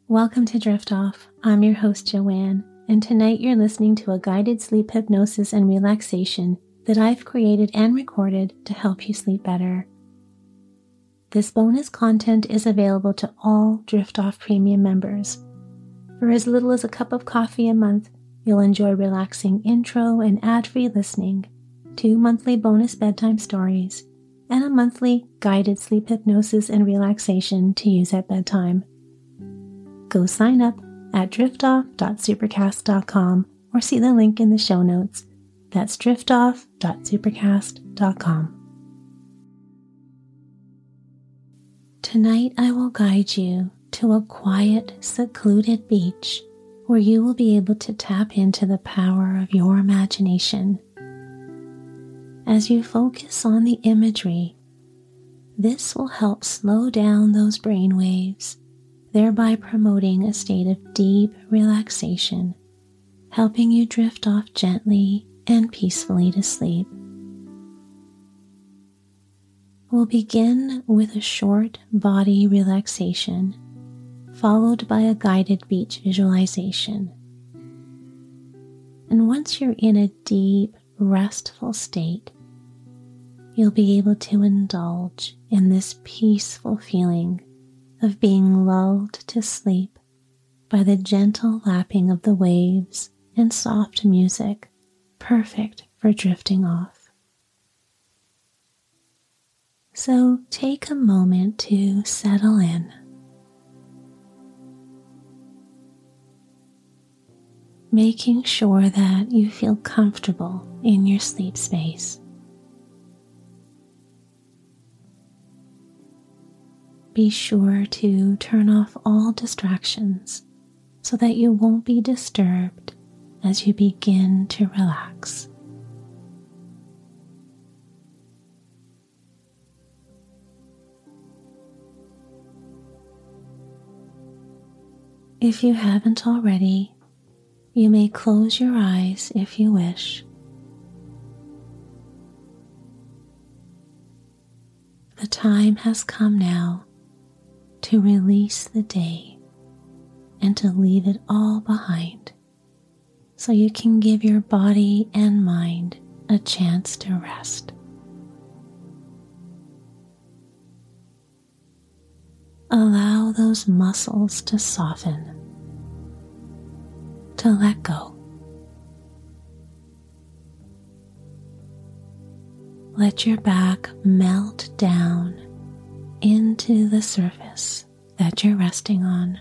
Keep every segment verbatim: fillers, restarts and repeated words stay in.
Welcome to Drift Off. I'm your host, Joanne, and tonight you're listening to a guided sleep hypnosis and relaxation that I've created and recorded to help you sleep better. This bonus content is available to all Drift Off Premium members. For as little as a cup of coffee a month, you'll enjoy relaxing intro and ad-free listening, two monthly bonus bedtime stories, and a monthly guided sleep hypnosis and relaxation to use at bedtime. Go sign up at driftoff dot supercast dot com or see the link in the show notes. That's driftoff dot supercast dot com. Tonight I will guide you to a quiet, secluded beach where you will be able to tap into the power of your imagination. As you focus on the imagery, this will help slow down those brain waves, thereby promoting a state of deep relaxation, helping you drift off gently and peacefully to sleep. We'll begin with a short body relaxation, followed by a guided beach visualization. And once you're in a deep, restful state, you'll be able to indulge in this peaceful feeling of being lulled to sleep by the gentle lapping of the waves and soft music, perfect for drifting off. So take a moment to settle in. Making sure that you feel comfortable in your sleep space. Be sure to turn off all distractions so that you won't be disturbed as you begin to relax. If you haven't already, you may close your eyes if you wish. The time has come now to release the day and to leave it all behind so you can give your body and mind a chance to rest. Allow those muscles to soften, to let go. Let your back melt down into the surface that you're resting on.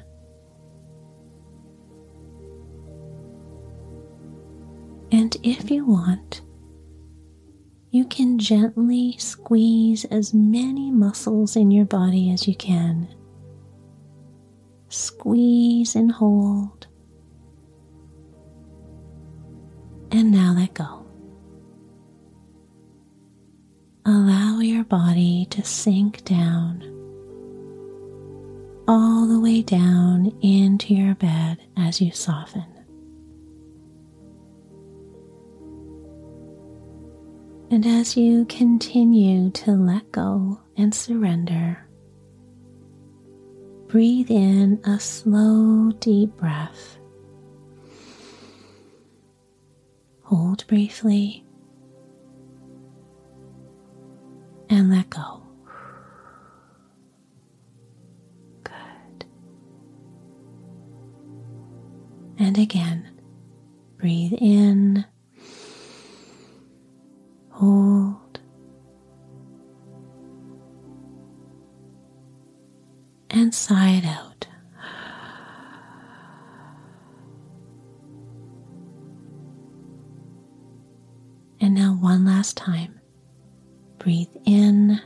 And if you want, you can gently squeeze as many muscles in your body as you can. Squeeze and hold. And now let go. Allow your body to sink down, all the way down into your bed as you soften. And as you continue to let go and surrender, breathe in a slow, deep breath. Hold briefly and let go. Good. And again, breathe in, hold, and sigh it out. And now one last time. Breathe in,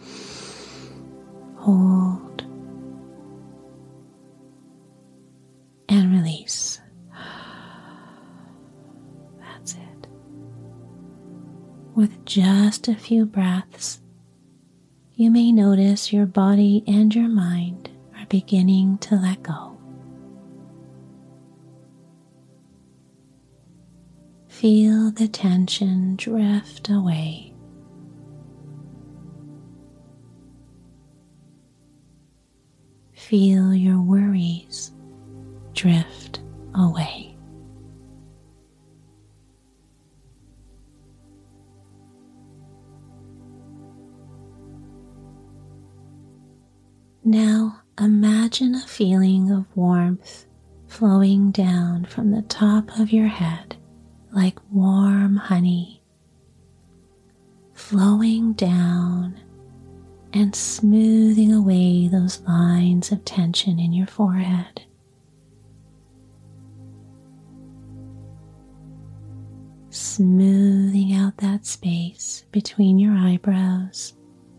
hold, and release. That's it. With just a few breaths, you may notice your body and your mind are beginning to let go. Feel the tension drift away. Feel your worries drift away. Now imagine a feeling of warmth flowing down from the top of your head like warm honey, flowing down and smoothing away those lines of tension in your forehead. Smoothing out that space between your eyebrows.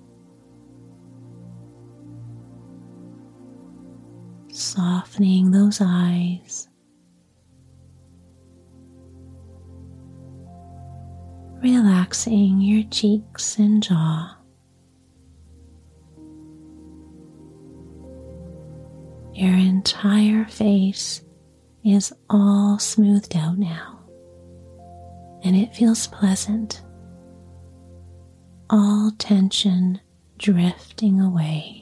Softening those eyes. Relaxing your cheeks and jaw. Your entire face is all smoothed out now, and it feels pleasant. All tension drifting away.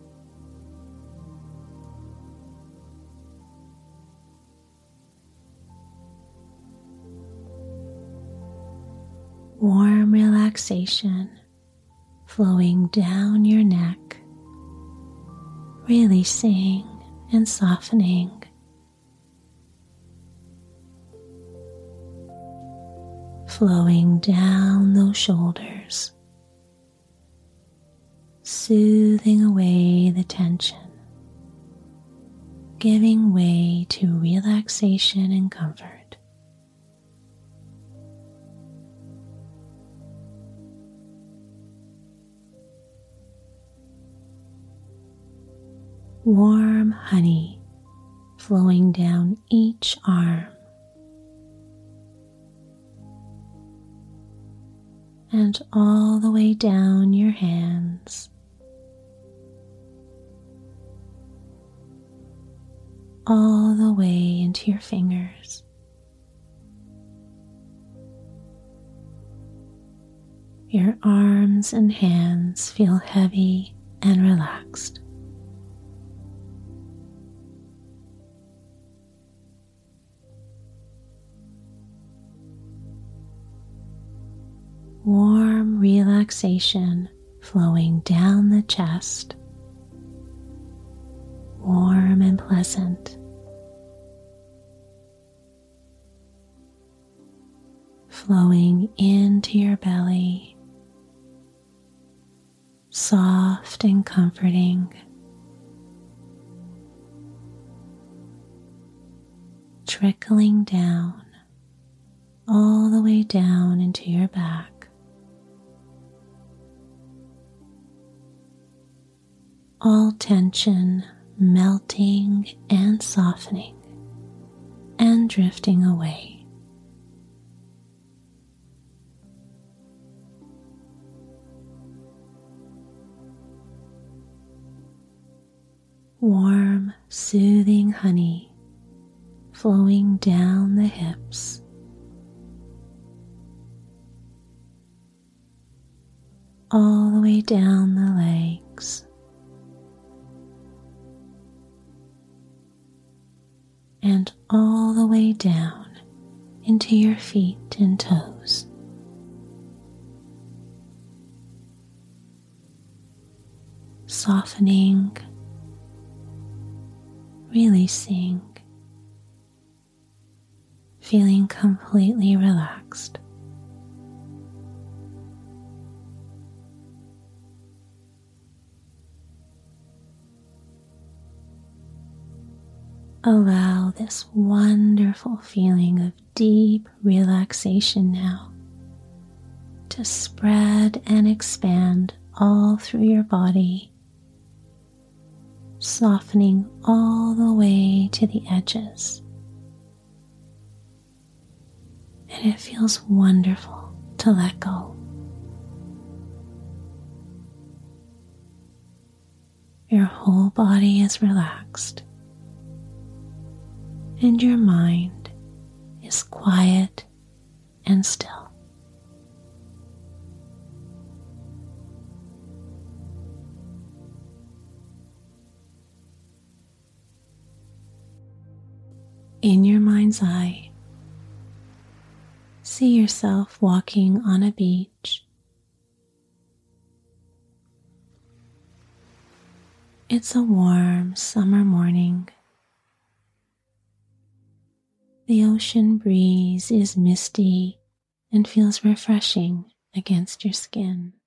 Warm relaxation flowing down your neck, releasing and softening. Flowing down those shoulders, soothing away the tension, giving way to relaxation and comfort. Warm honey flowing down each arm and all the way down your hands, all the way into your fingers. Your arms and hands feel heavy and relaxed. Warm relaxation flowing down the chest, warm and pleasant. Flowing into your belly, soft and comforting. Trickling down, all the way down into your back. All tension melting and softening and drifting away. Warm, soothing honey flowing down the hips, all the way down the legs, and all the way down into your feet and toes. Softening, releasing, feeling completely relaxed. Allow this wonderful feeling of deep relaxation now to spread and expand all through your body, softening all the way to the edges. And it feels wonderful to let go. Your whole body is relaxed, and your mind is quiet and still. In your mind's eye, see yourself walking on a beach. It's a warm summer morning. The ocean breeze is misty and feels refreshing against your skin.